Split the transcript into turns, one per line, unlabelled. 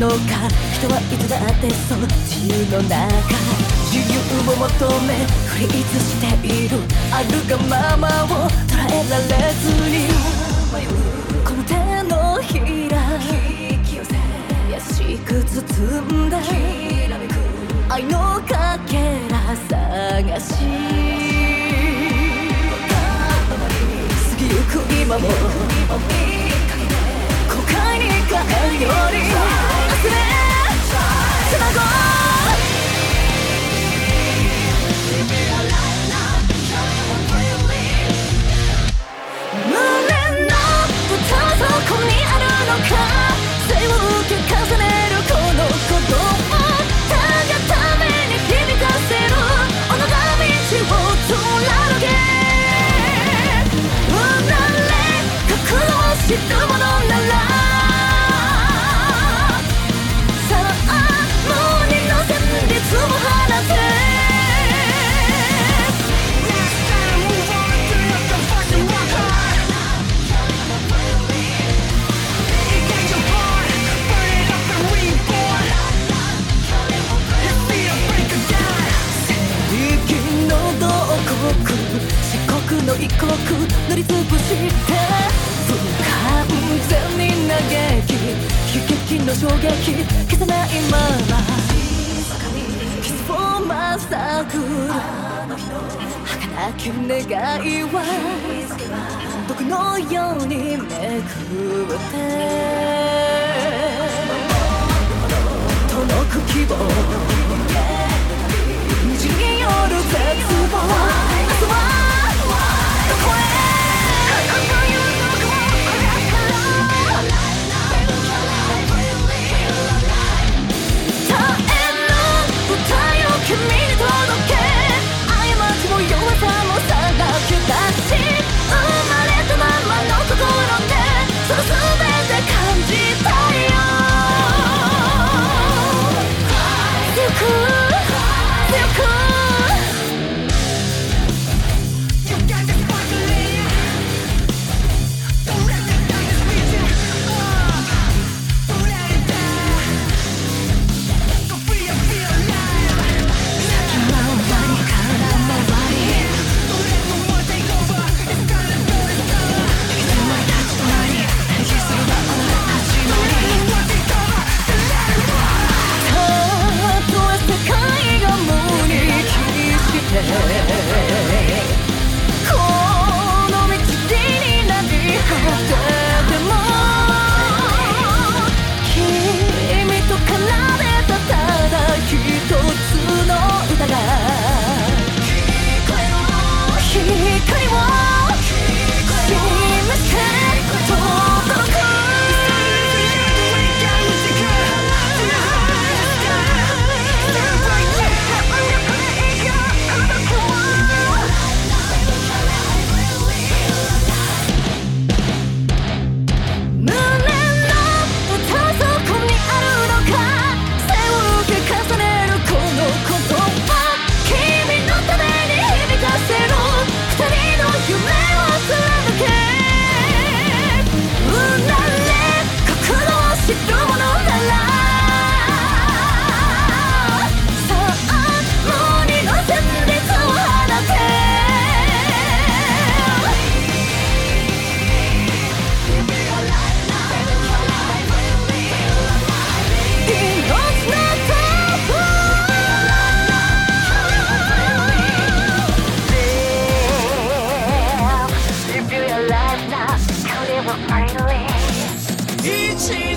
のか。人はいつだってそう自由の中自由を求めフリーズしている。あるがままを捉えられずにこの手のひら優しく包んだ愛のかけら探し過ぎゆく今も後悔に変えるより明日へつなごう。胸の歌どこにあるのか。背を受け重ねるこの鼓動たがために響かせる己が道を貫け。生まれ覚悟を知るものならさあ無二の旋律を放て。の異国乗りつぶして不完全に嘆き悲劇の衝撃消せないまま傷をまさぐる儚き願いは毒のようにめくって届く希望虹による絶望。明日は君に届け過ちも弱さもさらけ出し生まれたままの心でその全て感じたいよ。強く強くfinally